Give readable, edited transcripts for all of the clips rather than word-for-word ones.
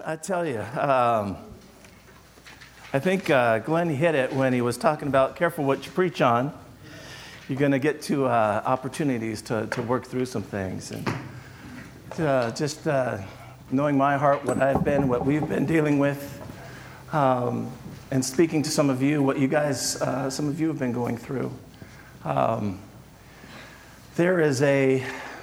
I tell you, I think Glenn hit it when he was talking about careful what you preach on. You're going to get to opportunities to work through some things. And just knowing my heart, what we've been dealing with, and speaking to some of you, what you guys, some of you have been going through. There's a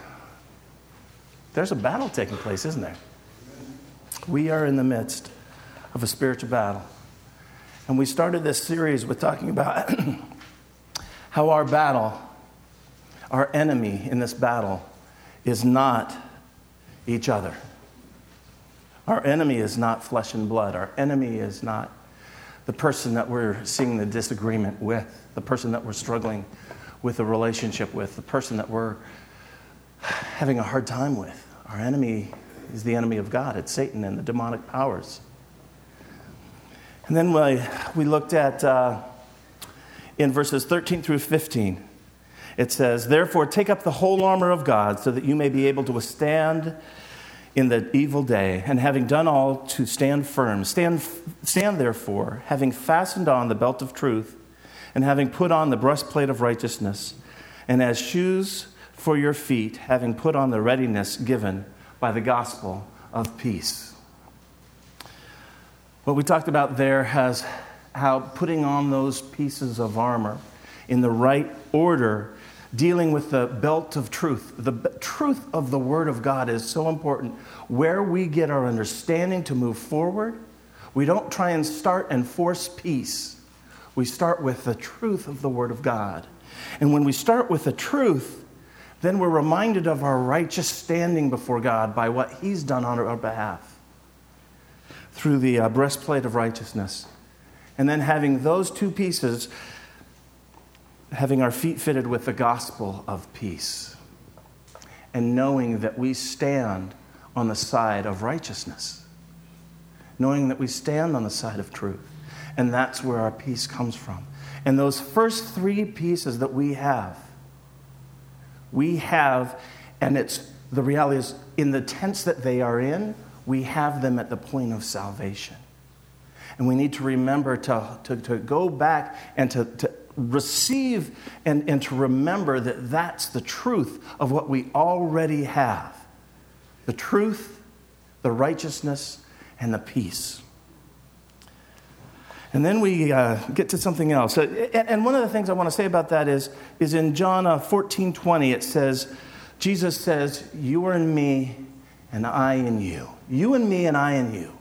battle taking place, isn't there? We are in the midst of a spiritual battle. And we started this series with talking about how our battle, our enemy in this battle, is not each other. Our enemy is not flesh and blood. Our enemy is not the person that we're seeing the disagreement with, the person that we're struggling with a relationship with, the person that we're having a hard time with. Our enemy is the enemy of God. It's Satan and the demonic powers. And then we looked at, in verses 13 through 15, it says, "Therefore take up the whole armor of God so that you may be able to withstand in the evil day, and having done all to stand firm. Stand therefore, having fastened on the belt of truth, and having put on the breastplate of righteousness, and as shoes for your feet, having put on the readiness given by the gospel of peace." What we talked about there has how putting on those pieces of armor in the right order, dealing with the belt of truth. The truth of the Word of God is so important. Where we get our understanding to move forward, we don't try and start and force peace. We start with the truth of the Word of God. And when we start with the truth, then we're reminded of our righteous standing before God by what He's done on our behalf through the breastplate of righteousness. And then having those two pieces, having our feet fitted with the gospel of peace, and knowing that we stand on the side of righteousness, knowing that we stand on the side of truth, and that's where our peace comes from. And those first three pieces that we have, and it's the reality is in the tense that they are in, we have them at the point of salvation. And we need to remember to go back and to receive and to remember that that's the truth of what we already have. The truth, the righteousness, and the peace. And then we get to something else. And one of the things I want to say about that is in John 14:20, it says, Jesus says, "You are in me and I in you." You and me and I in you.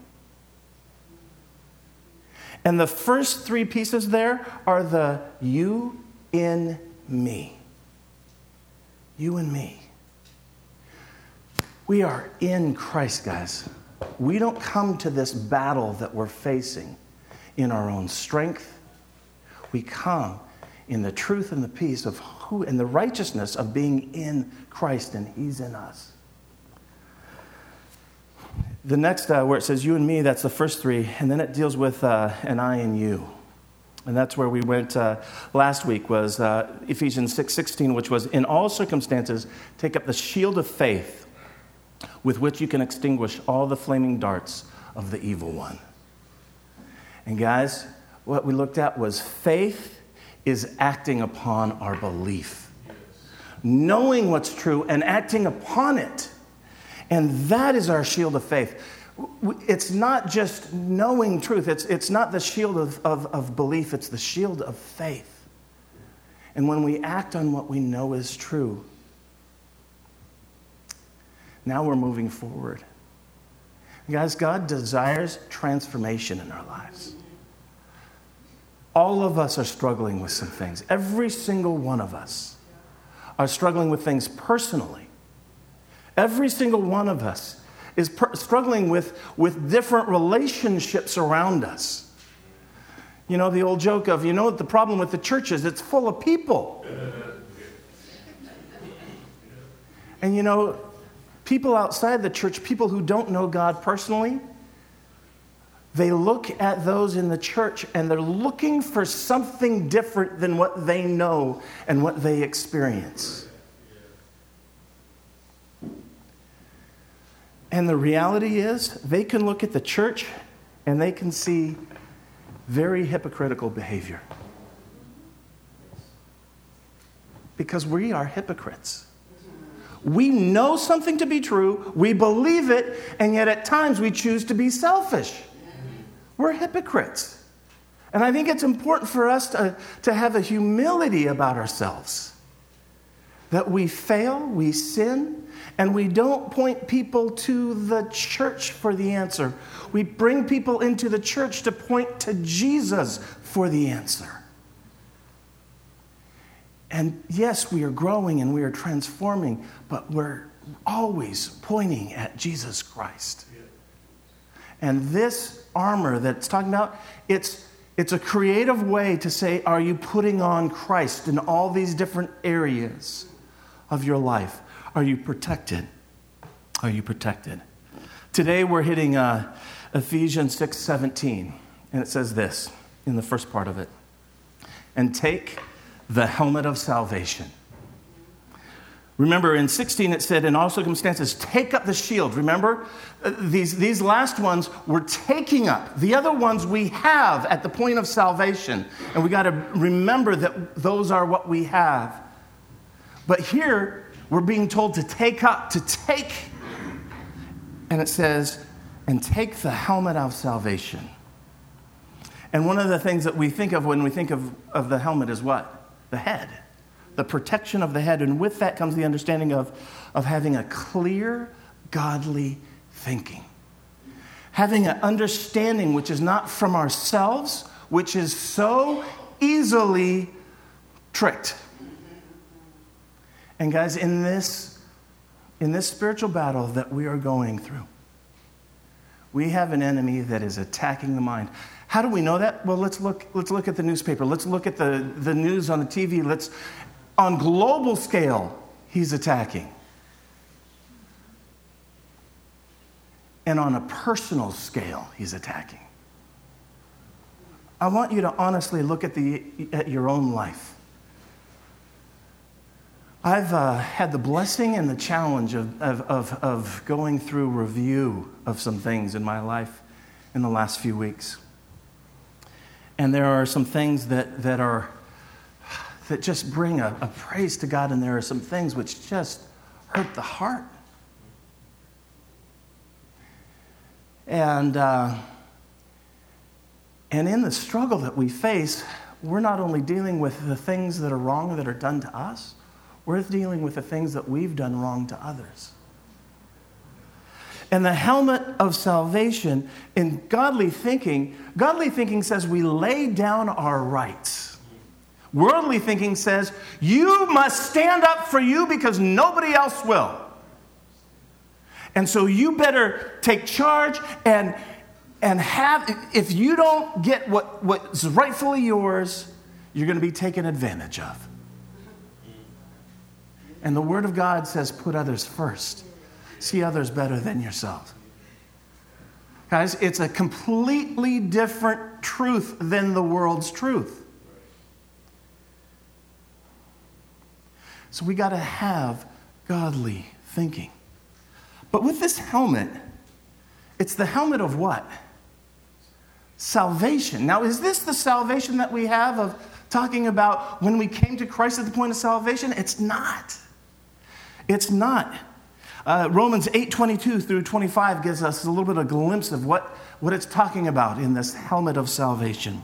And the first three pieces there are the you in me. You and me. We are in Christ, guys. We don't come to this battle that we're facing in our own strength. We come in the truth and the peace of who and the righteousness of being in Christ, and He's in us. The next, where it says you and me, that's the first three, and then it deals with an I and you. And that's where we went last week, was Ephesians 6:16, which was, "In all circumstances, take up the shield of faith, with which you can extinguish all the flaming darts of the evil one." And guys, what we looked at was faith is acting upon our belief. Yes. Knowing what's true and acting upon it. And that is our shield of faith. It's not just knowing truth. It's not the shield of belief. It's the shield of faith. And when we act on what we know is true, now we're moving forward. Guys, God desires transformation in our lives. All of us are struggling with some things. Every single one of us are struggling with things personally. Every single one of us is struggling with different relationships around us. You know, the old joke of, you know what the problem with the church is? It's full of people. And you know, people outside the church, people who don't know God personally, they look at those in the church and they're looking for something different than what they know and what they experience. And the reality is, they can look at the church and they can see very hypocritical behavior. Because we are hypocrites. We know something to be true, we believe it, and yet at times we choose to be selfish. We're hypocrites. And I think it's important for us to have a humility about ourselves. That we fail, we sin, and we don't point people to the church for the answer. We bring people into the church to point to Jesus for the answer. And yes, we are growing and we are transforming, but we're always pointing at Jesus Christ. And this armor that it's talking about, it's a creative way to say, are you putting on Christ in all these different areas of your life? Are you protected? Are you protected? Today we're hitting Ephesians 6:17, and it says this in the first part of it. And take the helmet of salvation. Remember, in 16 it said, in all circumstances, take up the shield. Remember, these last ones we're taking up. The other ones we have at the point of salvation. And we got to remember that those are what we have. But here, we're being told to take up, to take. And it says, and take the helmet of salvation. And one of the things that we think of when we think of the helmet is what? The head. The protection of the head. And with that comes the understanding of having a clear, godly thinking. Having an understanding which is not from ourselves, which is so easily tricked. And guys, in this spiritual battle that we are going through, we have an enemy that is attacking the mind. How do we know that? Well, let's look at the newspaper. Let's look at the news on the TV. On global scale, he's attacking. And on a personal scale, he's attacking. I want you to honestly look at your own life. I've had the blessing and the challenge of going through review of some things in my life in the last few weeks. And there are some things that just bring a praise to God, and there are some things which just hurt the heart. And in the struggle that we face, we're not only dealing with the things that are wrong that are done to us, we're dealing with the things that we've done wrong to others. And the helmet of salvation, in godly thinking says we lay down our rights. Worldly thinking says, you must stand up for you because nobody else will. And so you better take charge and have, if you don't get what's rightfully yours, you're going to be taken advantage of. And the Word of God says, put others first. See others better than yourself. Guys, it's a completely different truth than the world's truth. So we got to have godly thinking. But with this helmet, it's the helmet of what? Salvation. Now, is this the salvation that we have of talking about when we came to Christ at the point of salvation? It's not. It's not. Romans 8:22 through 25 gives us a little bit of a glimpse of what it's talking about in this helmet of salvation.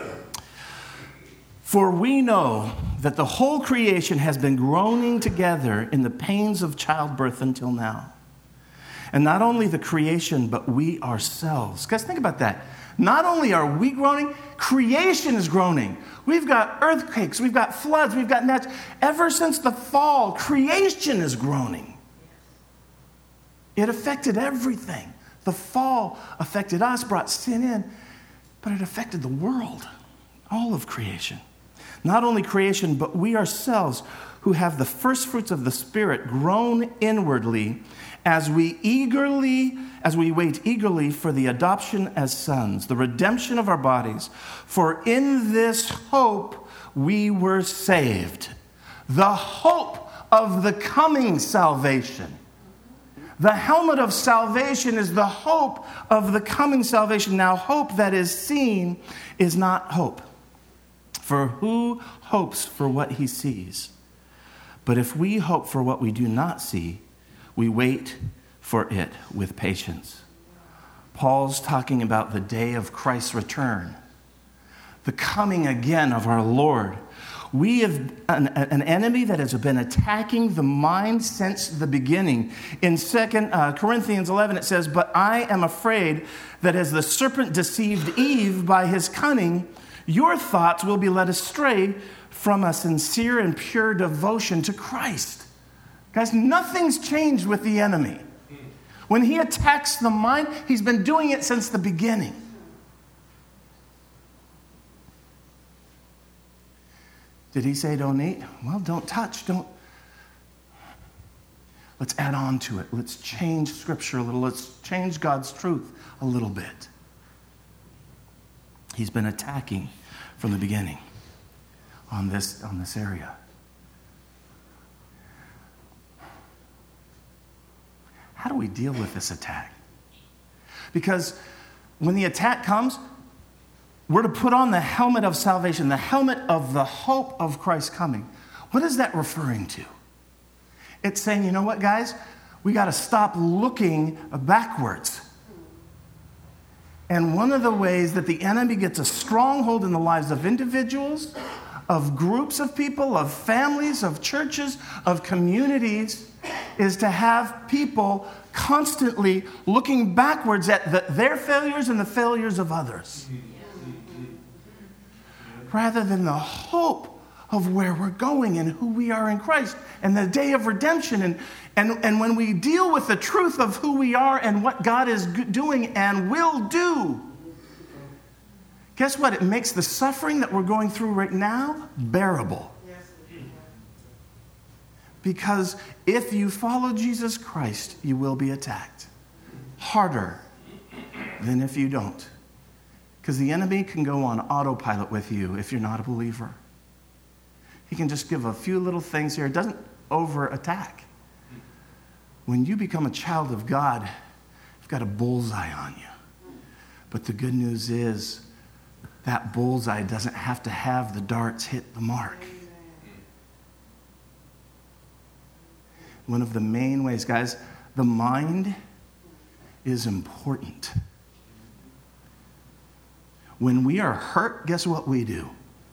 For we know that the whole creation has been groaning together in the pains of childbirth until now. And not only the creation, but we ourselves. Guys, think about that. Not only are we groaning, creation is groaning. We've got earthquakes, we've got floods, we've got gnats. Ever since the fall, creation is groaning. It affected everything. The fall affected us, brought sin in, but it affected the world, all of creation. Not only creation, but we ourselves who have the first fruits of the Spirit groan inwardly as we wait eagerly for the adoption as sons, the redemption of our bodies. For in this hope we were saved. The hope of the coming salvation. The helmet of salvation is the hope of the coming salvation. Now, hope that is seen is not hope. For who hopes for what he sees? But if we hope for what we do not see, we wait for it with patience. Paul's talking about the day of Christ's return, the coming again of our Lord. We have an enemy that has been attacking the mind since the beginning. In 2 Corinthians 11, it says, "But I am afraid that as the serpent deceived Eve by his cunning, your thoughts will be led astray from a sincere and pure devotion to Christ." Guys, nothing's changed with the enemy. When he attacks the mind, he's been doing it since the beginning. Did he say don't eat? Well, don't touch, don't. Let's add on to it. Let's change Scripture a little. Let's change God's truth a little bit. He's been attacking from the beginning on this area. How do we deal with this attack? Because when the attack comes, we're to put on the helmet of salvation, the helmet of the hope of Christ's coming. What is that referring to? It's saying, you know what, guys? We got to stop looking backwards. And one of the ways that the enemy gets a stronghold in the lives of individuals, of groups of people, of families, of churches, of communities, is to have people constantly looking backwards at their failures and the failures of others, rather than the hope of where we're going and who we are in Christ and the day of redemption. And when we deal with the truth of who we are and what God is doing and will do, guess what? It makes the suffering that we're going through right now bearable. Because if you follow Jesus Christ, you will be attacked harder than if you don't. Because the enemy can go on autopilot with you if you're not a believer. He can just give a few little things here. It doesn't over-attack. When you become a child of God, you've got a bullseye on you. But the good news is that bullseye doesn't have to have the darts hit the mark. One of the main ways, guys, the mind is important. When we are hurt, guess what we do?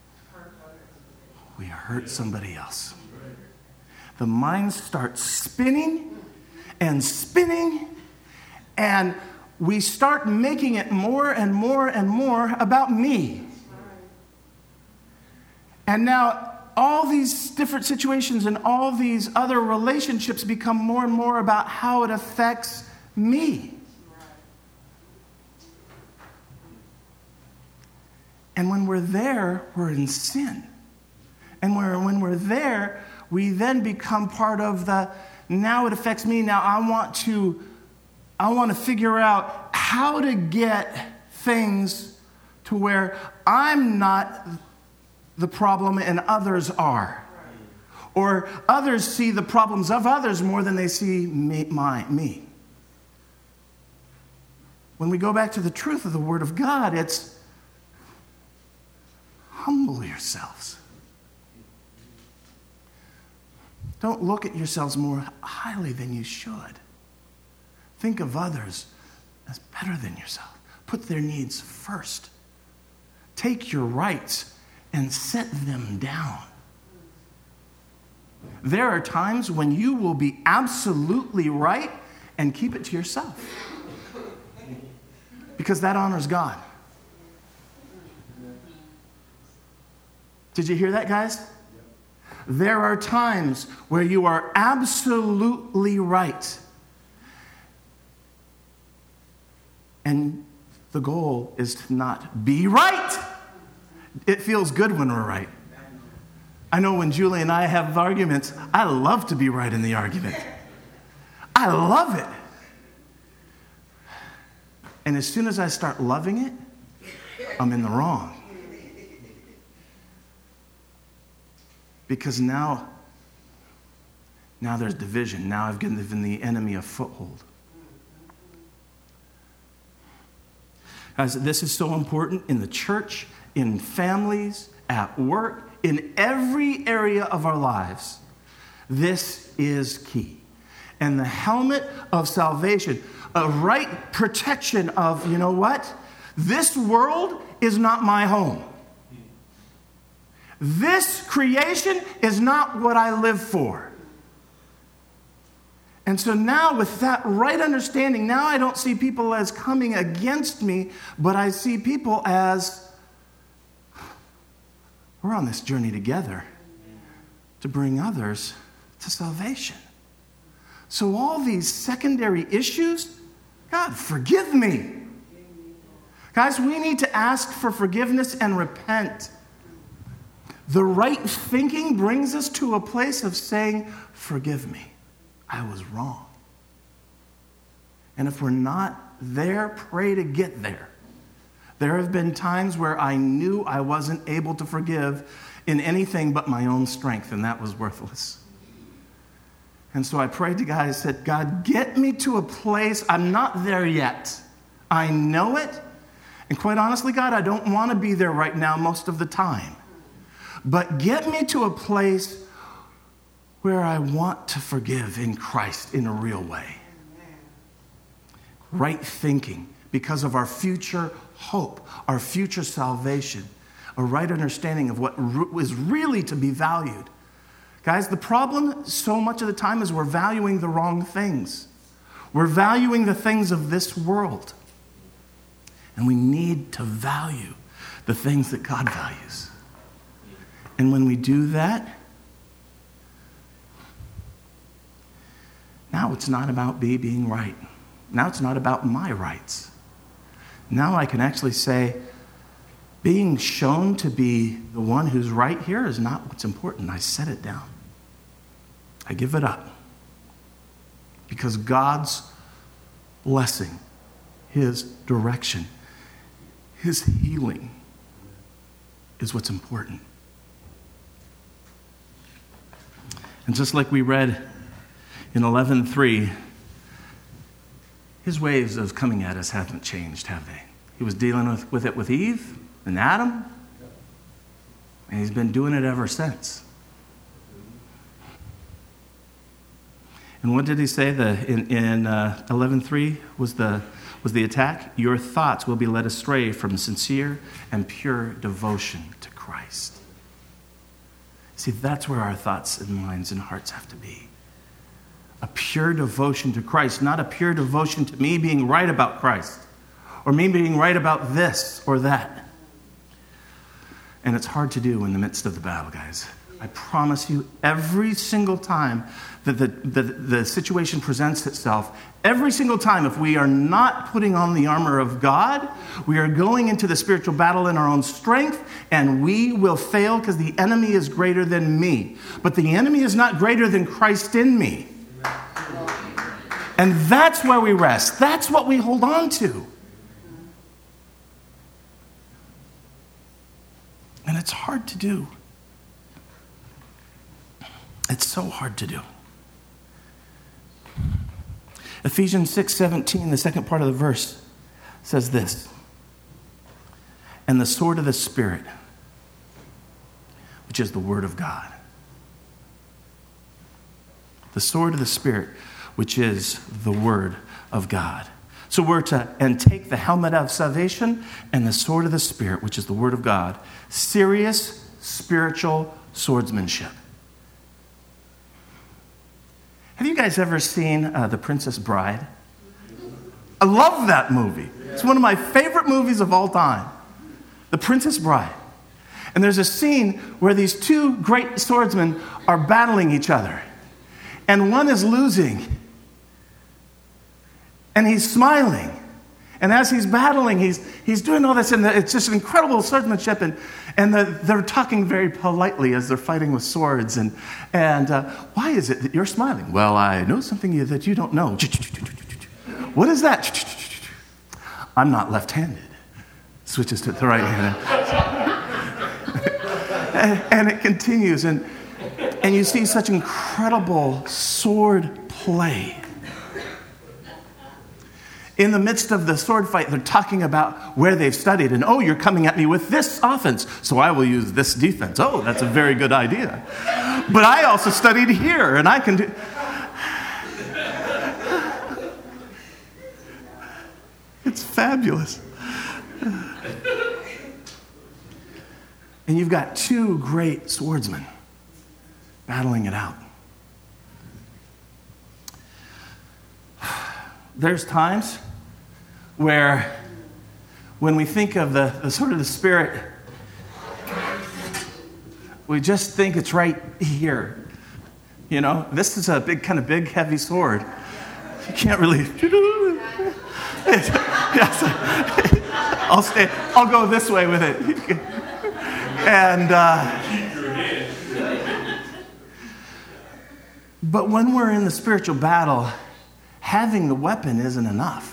We hurt somebody else. The mind starts spinning and spinning, and we start making it more and more and more about me. And now all these different situations and all these other relationships become more and more about how it affects me. And when we're there, we're in sin. And when we're there, we then become part of the, now it affects me. Now I want to figure out how to get things to where I'm not the problem and others are. Or others see the problems of others more than they see me. When we go back to the truth of the Word of God, it's humble yourselves. Don't look at yourselves more highly than you should. Think of others as better than yourself. Put their needs first. Take your rights and set them down. There are times when you will be absolutely right and keep it to yourself, because that honors God. Did you hear that, guys? There are times where you are absolutely right, and the goal is to not be right. It feels good when we're right. I know when Julie and I have arguments, I love to be right in the argument. I love it. And as soon as I start loving it, I'm in the wrong. Because now Now there's division. Now I've given the enemy a foothold. Guys, this is so important in the church, in families, at work, in every area of our lives. This is key. And the helmet of salvation, a right protection of, you know what? This world is not my home. This creation is not what I live for. And so now with that right understanding, now I don't see people as coming against me, but I see people as we're on this journey together to bring others to salvation. So all these secondary issues, God, forgive me. Guys, we need to ask for forgiveness and repent. The right thinking brings us to a place of saying, forgive me. I was wrong. And if we're not there, pray to get there. There have been times where I knew I wasn't able to forgive in anything but my own strength, and that was worthless. And so I prayed to God. I said, God, get me to a place. I'm not there yet. I know it. And quite honestly, God, I don't want to be there right now most of the time. But get me to a place where I want to forgive in Christ in a real way. Right thinking because of our future hope, our future salvation, a right understanding of what is really to be valued. Guys, the problem so much of the time is we're valuing the wrong things. We're valuing the things of this world. And we need to value the things that God values. And when we do that, now it's not about me being right. Now it's not about my rights. Now I can actually say, being shown to be the one who's right here is not what's important. I set it down. I give it up. Because God's blessing, His direction, His healing is what's important. And just like we read in 11:3, His ways of coming at us haven't changed, have they? He was dealing with it with Eve and Adam, and He's been doing it ever since. And what did He say? In 11:3 was the attack? Your thoughts will be led astray from sincere and pure devotion to Christ. See, that's where our thoughts and minds and hearts have to be. A pure devotion to Christ, not a pure devotion to me being right about Christ or me being right about this or that. And it's hard to do in the midst of the battle, guys. I promise you, every single time that the situation presents itself, every single time, if we are not putting on the armor of God, we are going into the spiritual battle in our own strength, and we will fail because the enemy is greater than me. But the enemy is not greater than Christ in me. And that's where we rest. That's what we hold on to. And it's hard to do. It's so hard to do. Ephesians 6:17, the second part of the verse, says this. And the sword of the Spirit, which is the Word of God. The sword of the Spirit, which is the Word of God. So we're to take the helmet of salvation and the sword of the Spirit, which is the Word of God. Serious spiritual swordsmanship. Have you guys ever seen The Princess Bride? I love that movie. It's one of my favorite movies of all time. The Princess Bride. And there's a scene where these two great swordsmen are battling each other. And one is losing. And he's smiling. And as he's battling, he's doing all this. And it's just an incredible swordsmanship. And they're talking very politely as they're fighting with swords. And why is it that you're smiling? Well, I know something that you don't know. What is that? I'm not left-handed. Switches to the right hand. And it continues. And And you see such incredible sword play. In the midst of the sword fight, they're talking about where they've studied. And, oh, you're coming at me with this offense, so I will use this defense. Oh, that's a very good idea. But I also studied here, and I can do... It's fabulous. And you've got two great swordsmen battling it out. There's times where when we think of the sword of the Spirit, we just think it's right here. You know, this is a big, heavy sword. You can't really... I'll go this way with it. And... but when we're in the spiritual battle, having the weapon isn't enough.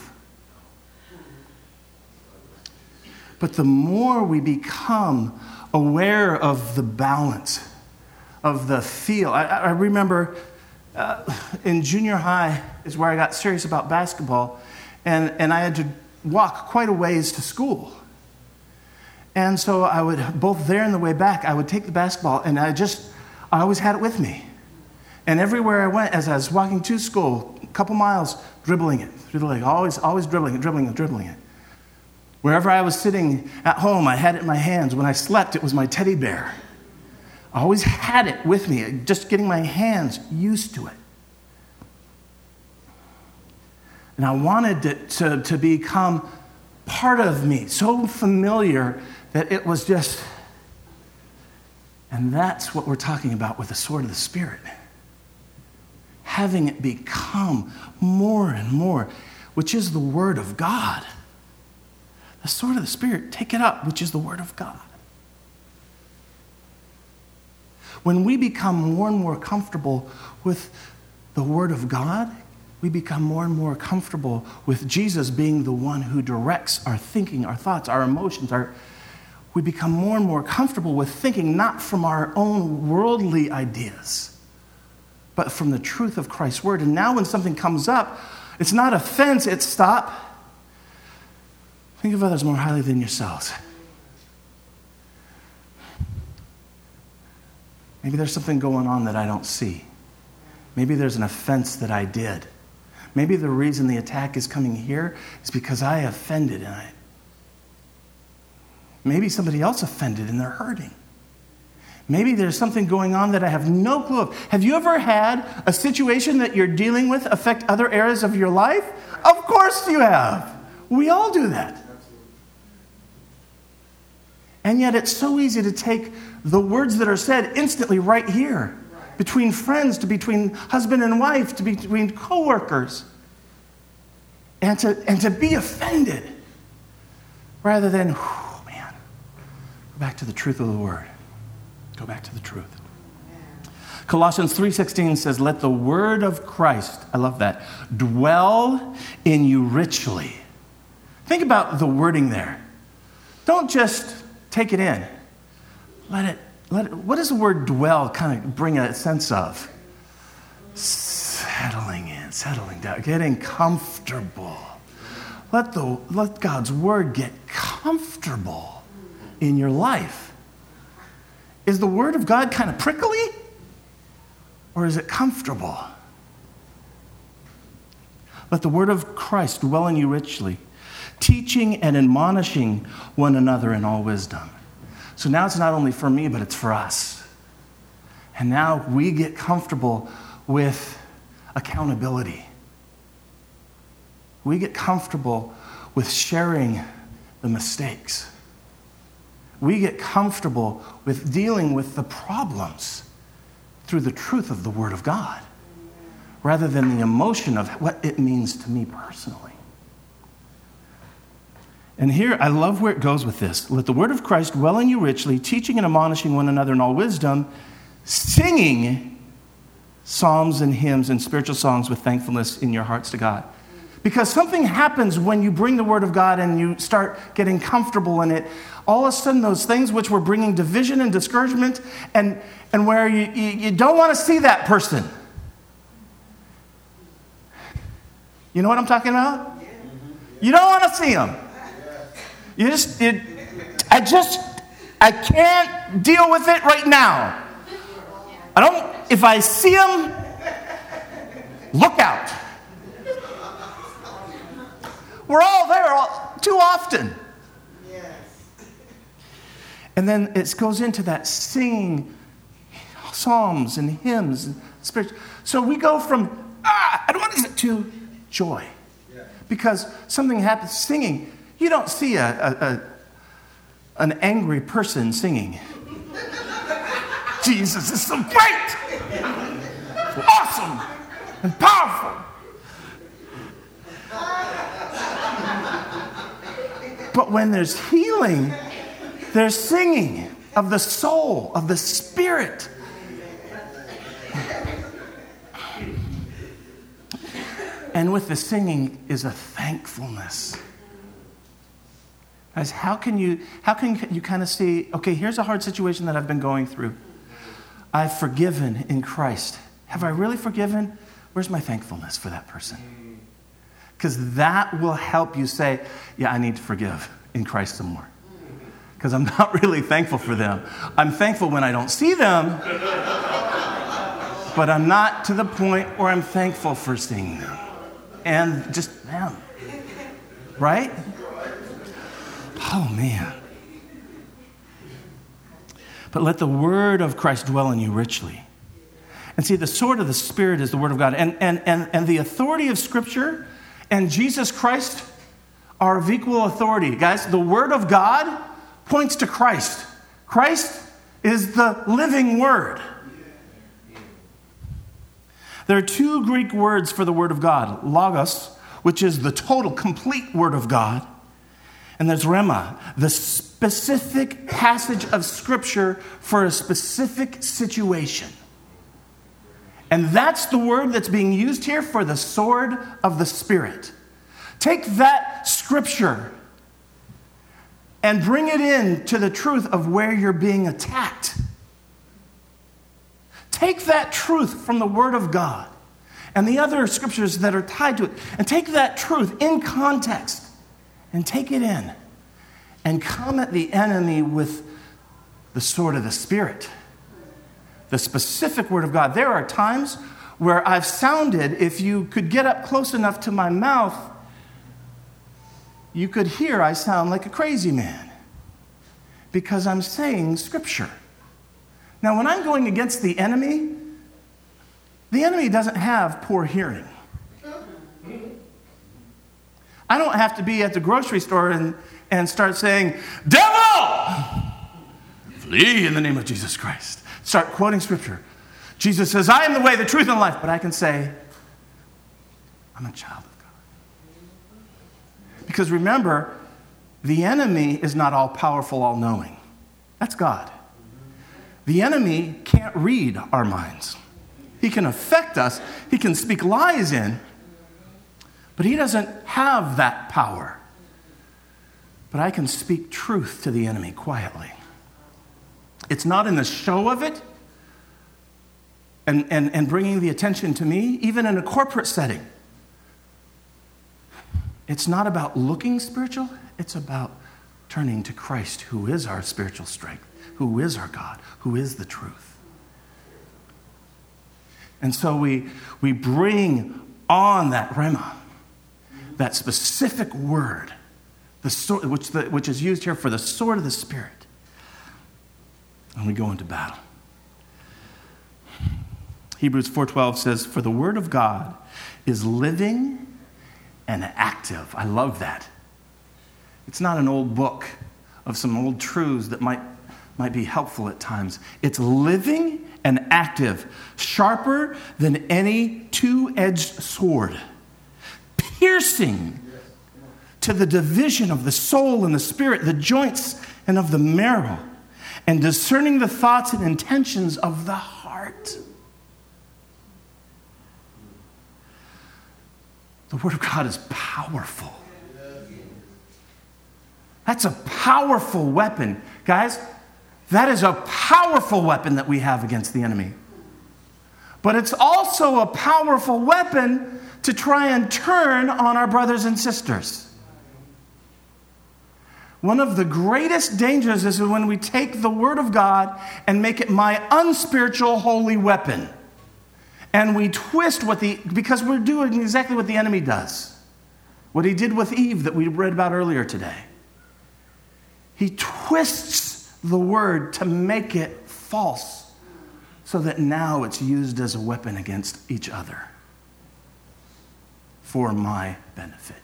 But the more we become aware of the balance, of the feel. I remember in junior high is where I got serious about basketball, and I had to walk quite a ways to school. And so I would, both there and the way back, I would take the basketball, and I always had it with me. And everywhere I went, as I was walking to school, a couple miles, dribbling it through the leg, always dribbling it. Wherever I was sitting at home, I had it in my hands. When I slept, it was my teddy bear. I always had it with me, just getting my hands used to it. And I wanted it to become part of me, so familiar that it was just... And that's what we're talking about with the sword of the Spirit. Having it become more and more, which is the Word of God. The sword of the Spirit, take it up, which is the Word of God. When we become more and more comfortable with the Word of God, we become more and more comfortable with Jesus being the one who directs our thinking, our thoughts, our emotions. We become more and more comfortable with thinking not from our own worldly ideas, but from the truth of Christ's Word. And now when something comes up, it's not offense, it's stop. Think of others more highly than yourselves. Maybe there's something going on that I don't see. Maybe there's an offense that I did. Maybe the reason the attack is coming here is because I offended and maybe somebody else offended and they're hurting. Maybe there's something going on that I have no clue of. Have you ever had a situation that you're dealing with affect other areas of your life? Of course you have. We all do that. And yet it's so easy to take the words that are said instantly right here, between friends, to between husband and wife, to between coworkers, and to be offended, rather than, go back to the truth of the Word. Go back to the truth. Colossians 3:16 says, let the word of Christ, I love that, dwell in you richly. Think about the wording there. Don't just take it in. Let it, what does the word dwell kind of bring a sense of? Settling in, settling down, getting comfortable. Let God's word get comfortable in your life. Is the word of God kind of prickly? Or is it comfortable? Let the word of Christ dwell in you richly, teaching and admonishing one another in all wisdom. So now it's not only for me, but it's for us. And now we get comfortable with accountability. We get comfortable with sharing the mistakes. We get comfortable with dealing with the problems through the truth of the Word of God, rather than the emotion of what it means to me personally. And here, I love where it goes with this. Let the word of Christ dwell in you richly, teaching and admonishing one another in all wisdom, singing psalms and hymns and spiritual songs with thankfulness in your hearts to God. Because something happens when you bring the Word of God and you start getting comfortable in it. All of a sudden, those things which were bringing division and discouragement and where you don't want to see that person. You know what I'm talking about? You don't want to see them. I can't deal with it right now. If I see them, look out. We're all there too often. And then it goes into that singing psalms and hymns and spiritual. So we go from, I don't want to, to joy. Because something happens singing. You don't see an angry person singing. Jesus is so great, awesome, and powerful. But when there's healing, there's singing of the soul, of the spirit. And with the singing is a thankfulness. Guys, how can you kind of see, okay, here's a hard situation that I've been going through. I've forgiven in Christ. Have I really forgiven? Where's my thankfulness for that person? Because that will help you say, yeah, I need to forgive in Christ some more. Because I'm not really thankful for them. I'm thankful when I don't see them, but I'm not to the point where I'm thankful for seeing them. And just them. Right? Oh, man. But let the word of Christ dwell in you richly. And see, the sword of the Spirit is the word of God. And the authority of Scripture and Jesus Christ are of equal authority. Guys, the word of God points to Christ. Christ is the living word. There are two Greek words for the word of God. Logos, which is the total, complete word of God. And there's rhema, the specific passage of Scripture for a specific situation. And that's the word that's being used here for the sword of the Spirit. Take that Scripture and bring it in to the truth of where you're being attacked. Take that truth from the Word of God and the other Scriptures that are tied to it, and take that truth in context and take it in and come at the enemy with the sword of the Spirit, the specific Word of God. There are times where I've sounded, if you could get up close enough to my mouth, you could hear I sound like a crazy man because I'm saying Scripture. Now, when I'm going against the enemy doesn't have poor hearing. I don't have to be at the grocery store and start saying, devil, flee in the name of Jesus Christ. Start quoting Scripture. Jesus says, I am the way, the truth, and the life. But I can say, I'm a child of God. Because remember, the enemy is not all-powerful, all-knowing. That's God. The enemy can't read our minds. He can affect us. He can speak lies in. But he doesn't have that power. But I can speak truth to the enemy quietly. It's not in the show of it and bringing the attention to me, even in a corporate setting. It's not about looking spiritual. It's about turning to Christ, who is our spiritual strength, who is our God, who is the truth. And so we bring on that rhema, that specific word, the sword, which is used here for the sword of the Spirit. And we go into battle. Hebrews 4:12 says, for the word of God is living and active. I love that. It's not an old book of some old truths that might be helpful at times. It's living and active, sharper than any two-edged sword, piercing to the division of the soul and the spirit, the joints and of the marrow, and discerning the thoughts and intentions of the heart. The Word of God is powerful. That's a powerful weapon. Guys, that is a powerful weapon that we have against the enemy. But it's also a powerful weapon to try and turn on our brothers and sisters. One of the greatest dangers is when we take the Word of God and make it my unspiritual holy weapon. And we twist because we're doing exactly what the enemy does. What he did with Eve that we read about earlier today. He twists the Word to make it false so that now it's used as a weapon against each other for my benefit.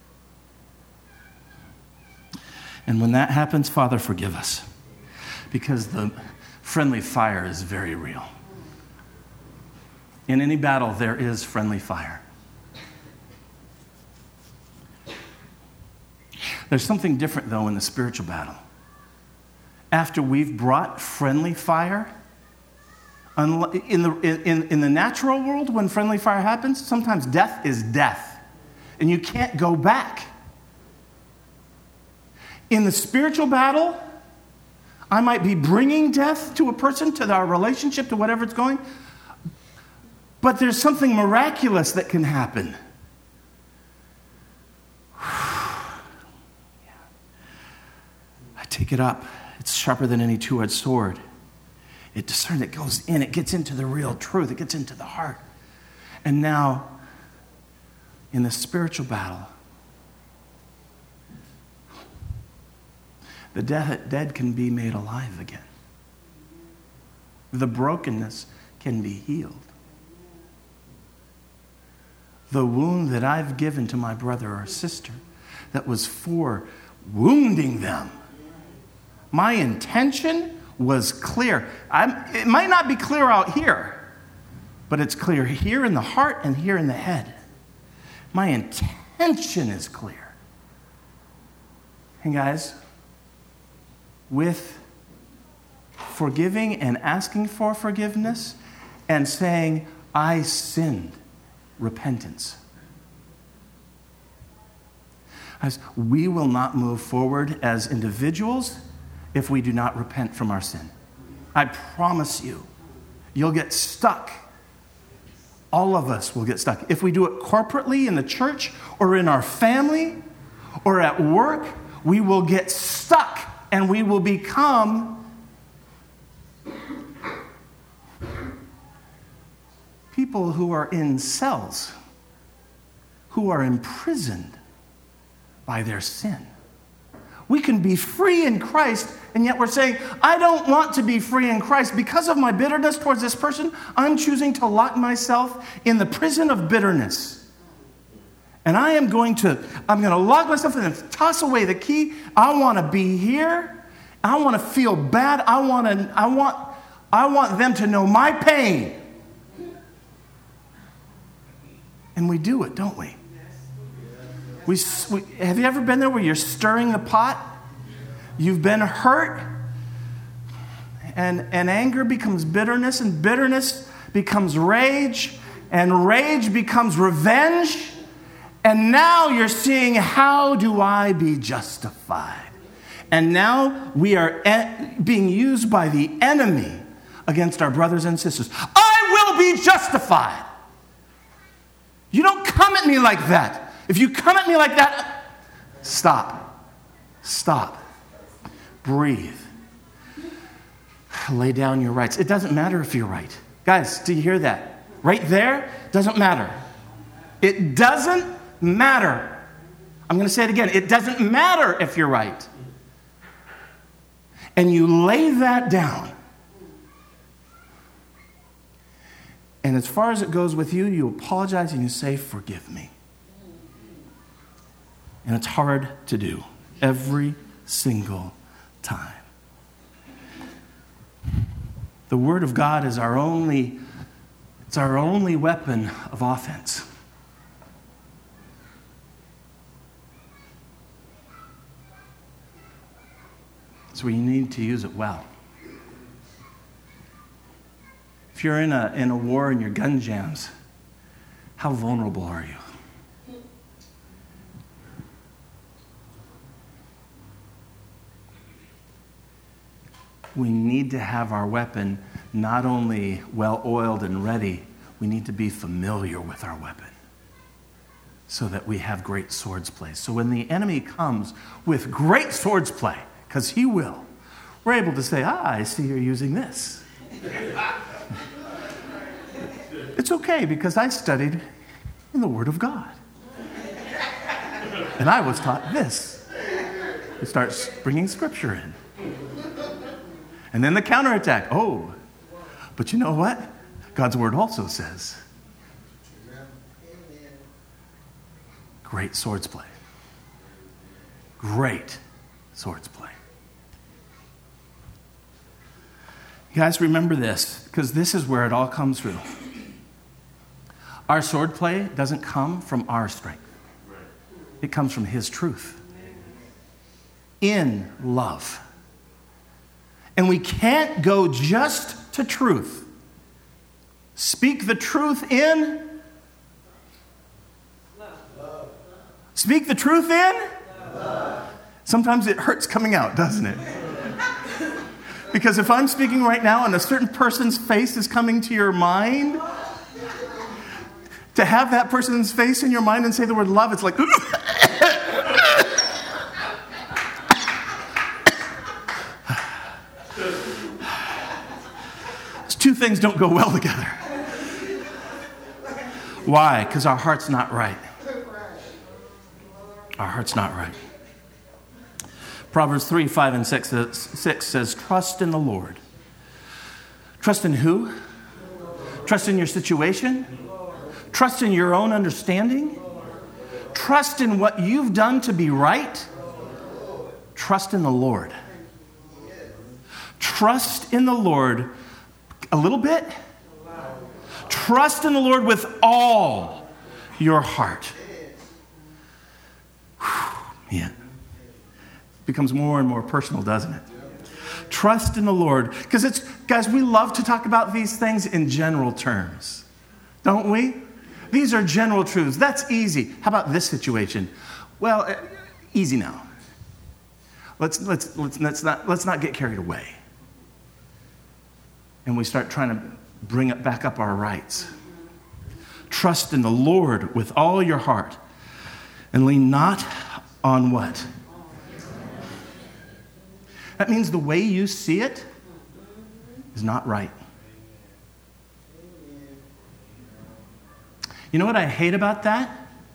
And when that happens, Father, forgive us, because the friendly fire is very real. In any battle, there is friendly fire. There's something different, though, in the spiritual battle. After we've brought friendly fire, in the natural world, when friendly fire happens, sometimes death is death, and you can't go back. In the spiritual battle, I might be bringing death to a person, to our relationship, to whatever it's going, but there's something miraculous that can happen. I take it up. It's sharper than any two-edged sword. It discerns, it goes in, it gets into the real truth, it gets into the heart. And now, in the spiritual battle, the dead can be made alive again. The brokenness can be healed. The wound that I've given to my brother or sister that was for wounding them, my intention was clear. It might not be clear out here, but it's clear here in the heart and here in the head. My intention is clear. And guys, with forgiving and asking for forgiveness and saying, I sinned, repentance. As we will not move forward as individuals if we do not repent from our sin. I promise you, you'll get stuck. All of us will get stuck. If we do it corporately in the church or in our family or at work, we will get stuck. And we will become people who are in cells, who are imprisoned by their sin. We can be free in Christ, and yet we're saying, I don't want to be free in Christ. Because of my bitterness towards this person, I'm choosing to lock myself in the prison of bitterness. And I'm going to lock myself in and toss away the key. I want to be here. I want to feel bad. I want them to know my pain. And we do it, don't we? Have you ever been there where you're stirring the pot? You've been hurt, and anger becomes bitterness, and bitterness becomes rage, and rage becomes revenge. And now you're seeing, how do I be justified? And now we are being used by the enemy against our brothers and sisters. I will be justified. You don't come at me like that. If you come at me like that, stop. Stop. Breathe. Lay down your rights. It doesn't matter if you're right. Guys, do you hear that? Right there, doesn't matter. It doesn't matter. I'm going to say it again. It doesn't matter if you're right. And you lay that down. And as far as it goes with you, you apologize and you say, forgive me. And it's hard to do every single time. The Word of God is our only weapon of offense. So we need to use it well. If you're in a war and your gun jams, how vulnerable are you? we need to have our weapon not only well-oiled and ready, we need to be familiar with our weapon so that we have great swords play. So when the enemy comes with great swords play, because he will, we're able to say, I see you're using this. It's okay because I studied in the Word of God. And I was taught this. It starts bringing Scripture in. And then the counterattack. Oh, but you know what? God's Word also says, great swords play. Great swords play. You guys remember this, because this is where it all comes through. Our sword play doesn't come from our strength. It comes from His truth. In love. And we can't go just to truth. Speak the truth in love. Speak the truth in love. Sometimes it hurts coming out, doesn't it? Because if I'm speaking right now and a certain person's face is coming to your mind, to have that person's face in your mind and say the word love, it's like... Those two things don't go well together. Why? Because our heart's not right. Our heart's not right. Proverbs 3, 5, and 6 says, trust in the Lord. Trust in who? Trust in your situation? Trust in your own understanding? Trust in what you've done to be right? Trust in the Lord. Trust in the Lord a little bit. Trust in the Lord with all your heart. Whew, man. It becomes more and more personal, doesn't it? Trust in the Lord. Because guys, we love to talk about these things in general terms. Don't we? These are general truths. That's easy. How about this situation? Well, easy now. Let's not get carried away. And we start trying to bring it back up our rights. Trust in the Lord with all your heart and lean not on what? That means the way you see it is not right. You know what I hate about that?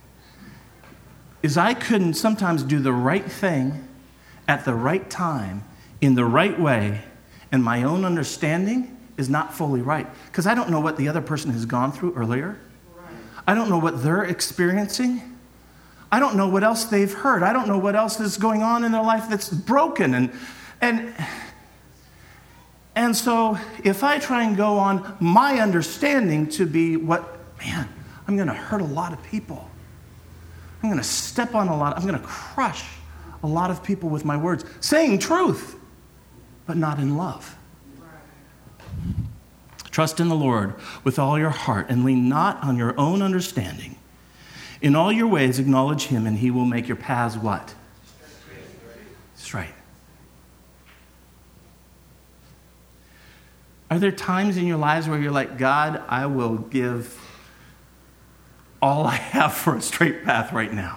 Is I couldn't sometimes do the right thing at the right time in the right way, and my own understanding is not fully right. Because I don't know what the other person has gone through earlier. I don't know what they're experiencing. I don't know what else they've heard. I don't know what else is going on in their life that's broken. And so if I try and go on my understanding to be I'm going to hurt a lot of people. I'm going to step on I'm going to crush a lot of people with my words, saying truth, but not in love. Trust in the Lord with all your heart and lean not on your own understanding. In all your ways acknowledge Him and He will make your paths what? Straight. Are there times in your lives where you're like, God, I will give all I have for a straight path right now?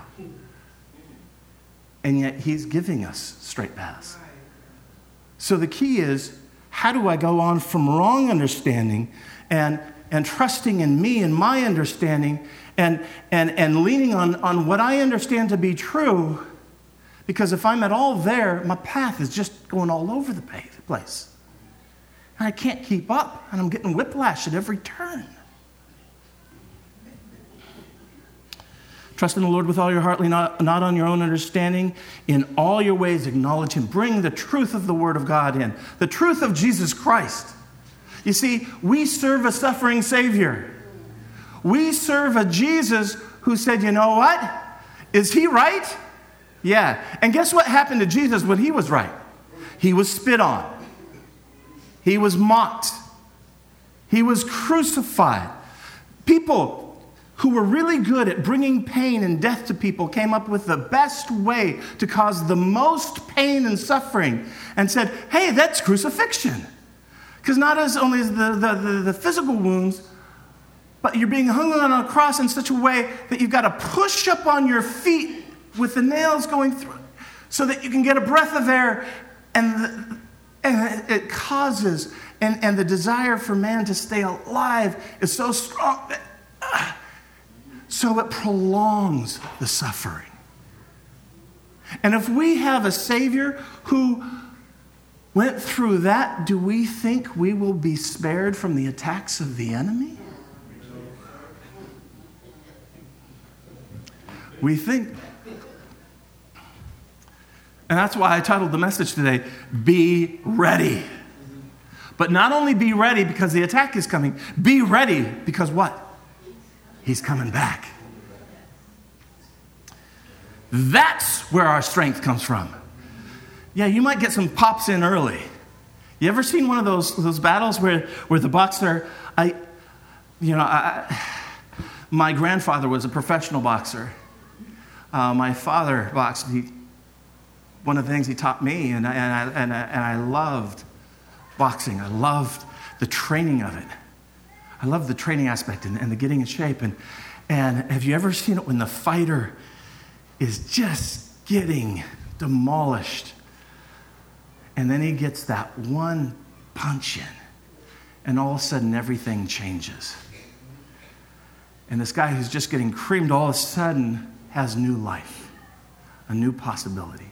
And yet He's giving us straight paths. So the key is, how do I go on from wrong understanding and trusting in me and my understanding and leaning on what I understand to be true? Because if I'm at all there, my path is just going all over the place. And I can't keep up, and I'm getting whiplash at every turn. Trust in the Lord with all your heart, lean not on your own understanding. In all your ways acknowledge Him. Bring the truth of the Word of God in. The truth of Jesus Christ. You see, we serve a suffering Savior. We serve a Jesus who said, you know what? Is He right? Yeah. And guess what happened to Jesus when He was right? He was spit on. He was mocked. He was crucified. People who were really good at bringing pain and death to people, came up with the best way to cause the most pain and suffering and said, hey, that's crucifixion. Because not as only is the physical wounds, but you're being hung on a cross in such a way that you've got to push up on your feet with the nails going through so that you can get a breath of air, and it causes, and the desire for man to stay alive is so strong that so it prolongs the suffering. And if we have a Savior who went through that, do we think we will be spared from the attacks of the enemy? We think. And that's why I titled the message today, Be Ready. But not only be ready because the attack is coming, be ready because what? He's coming back. That's where our strength comes from. Yeah, you might get some pops in early. You ever seen one of those battles where the boxer, my grandfather was a professional boxer. My father boxed. One of the things he taught me, and I loved boxing. I loved the training of it. I love the training aspect and the getting in shape. And have you ever seen it when the fighter is just getting demolished? And then he gets that one punch in, and all of a sudden everything changes. And this guy who's just getting creamed all of a sudden has new life, a new possibility.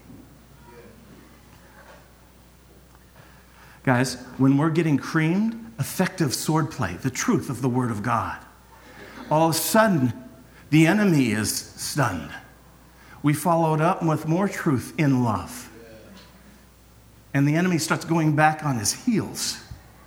Guys, when we're getting creamed, effective swordplay, the truth of the Word of God, all of a sudden, the enemy is stunned. We follow it up with more truth in love. And the enemy starts going back on his heels.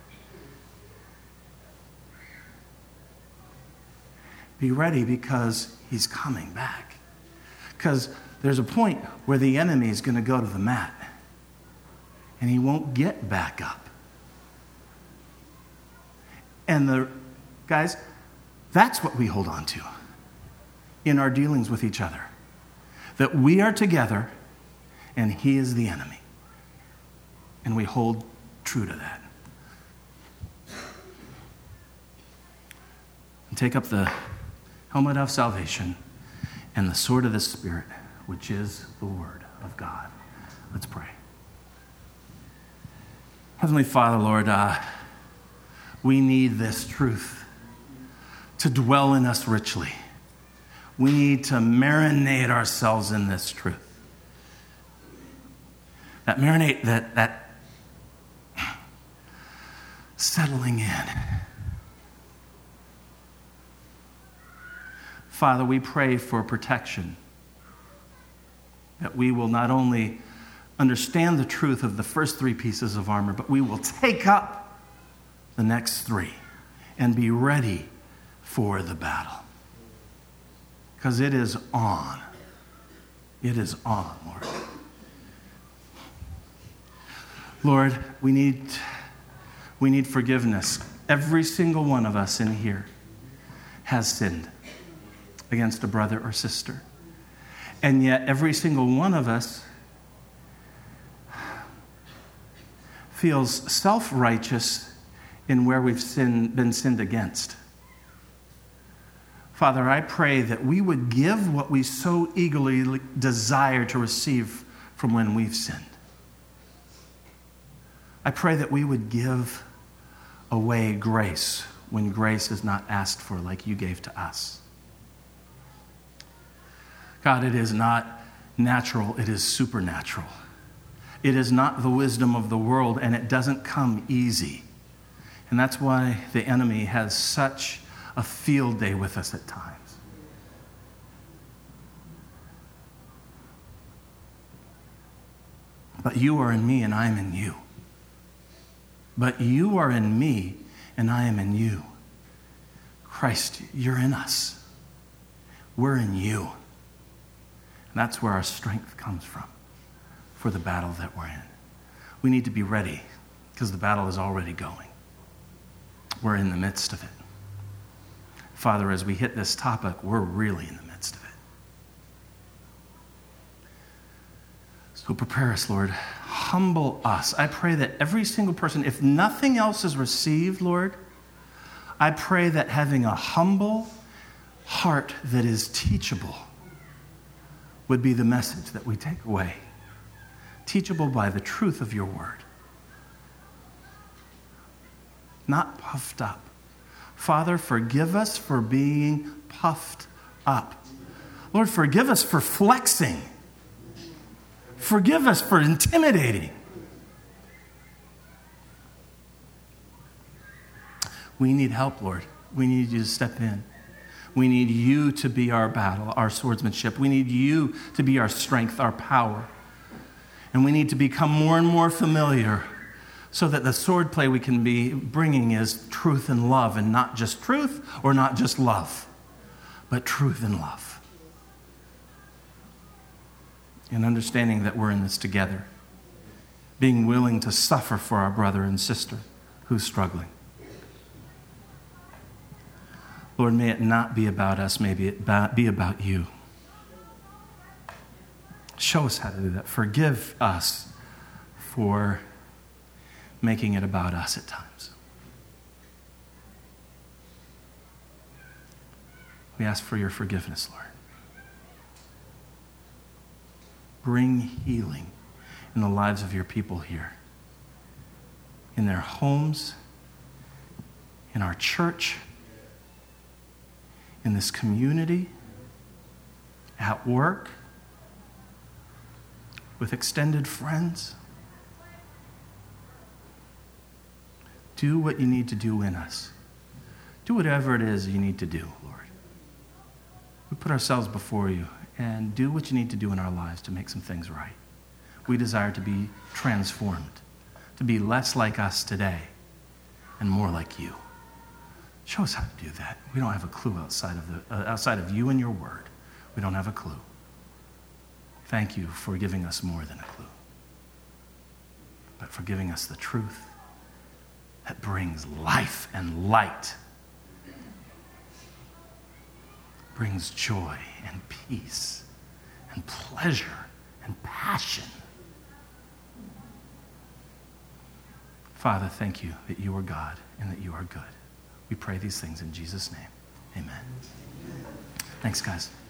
Be ready because he's coming back. Because there's a point where the enemy is going to go to the mat. And he won't get back up. And guys, that's what we hold on to in our dealings with each other. That we are together and he is the enemy. And we hold true to that. And take up the helmet of salvation and the sword of the Spirit, which is the Word of God. Let's pray. Heavenly Father, Lord, we need this truth to dwell in us richly. We need to marinate ourselves in this truth. That marinate, that settling in. Father, we pray for protection, that we will not only understand the truth of the first three pieces of armor, but we will take up the next three and be ready for the battle. Because it is on. It is on, Lord. Lord, we need forgiveness. Every single one of us in here has sinned against a brother or sister. And yet every single one of us feels self-righteous in where we've been sinned against. Father, I pray that we would give what we so eagerly desire to receive from when we've sinned. I pray that we would give away grace when grace is not asked for like you gave to us. God, it is not natural, it is supernatural. It is not the wisdom of the world, and it doesn't come easy. And that's why the enemy has such a field day with us at times. But you are in me, and I am in you. But you are in me, and I am in you. Christ, you're in us. We're in you. And that's where our strength comes from for the battle that we're in. We need to be ready because the battle is already going. We're in the midst of it. Father, as we hit this topic, we're really in the midst of it. So prepare us, Lord. Humble us. I pray that every single person, if nothing else is received, Lord, I pray that having a humble heart that is teachable would be the message that we take away. Teachable by the truth of your word. Not puffed up. Father, forgive us for being puffed up. Lord, forgive us for flexing. Forgive us for intimidating. We need help, Lord. We need you to step in. We need you to be our battle, our swordsmanship. We need you to be our strength, our power. And we need to become more and more familiar so that the swordplay we can be bringing is truth and love, and not just truth or not just love, but truth and love. And understanding that we're in this together, being willing to suffer for our brother and sister who's struggling. Lord, may it not be about us, maybe it be about you. Show us how to do that. Forgive us for making it about us at times. We ask for your forgiveness, Lord. Bring healing in the lives of your people here, in their homes, in our church, in this community, at work, with extended friends. Do what you need to do in us. Do whatever it is you need to do, Lord. We put ourselves before you, and do what you need to do in our lives to make some things right. We desire to be transformed, to be less like us today and more like you. Show us how to do that. We don't have a clue outside of you and your word. We don't have a clue. Thank you for giving us more than a clue, but for giving us the truth that brings life and light, brings joy and peace and pleasure and passion. Father, thank you that you are God and that you are good. We pray these things in Jesus' name. Amen. Thanks, guys.